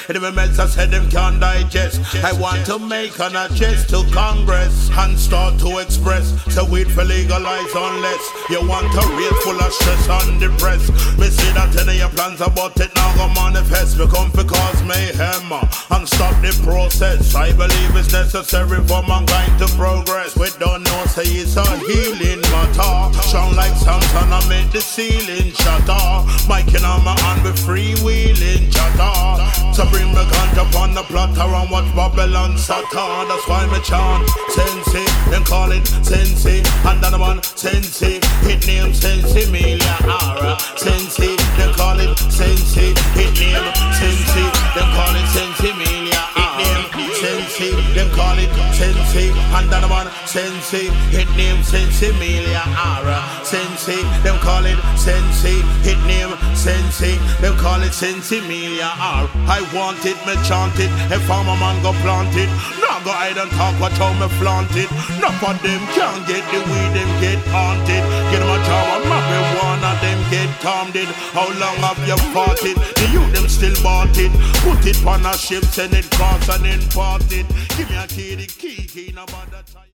And the meds I said them can't digest. I want to make an address to Congress and start to express. So weed for legalize unless you want a rate full of stress and depressed. Me see that any of your plans about it now go manifest. We come for cause mayhem and stop the process. I believe it's necessary for mankind to progress. We don't know say it's a healing matter. Sound like Samson I made the ceiling shatter. Mike in on my hand with freewheeling chatter. So bring me ganja upon the platter and watch Babylon Satan. That's why me chant Sensei, then call it Sensei. And then one Sensei, hit name Sensei Milia Ara. Sensei, then call it Sensei, hit name Sensei, then call it Sensei Milia Ara. Sensei, then call it Sensei. And then one Sensei, hit name Sensei Milia Ara. Sensei, them call it Sensei, hit name Sensei, them call it Sensei Milia Ara. I want it, me chant it. If farmer man go plant it, now go hide and talk what how me flaunt it. None of them can't get the weed, them get haunted. Get them a job of marijuana, them get calmed it. How long have you fought it? The youth them still bought it. Put it on a ship, send it cross and import it. Give me a key, the key, no bother time.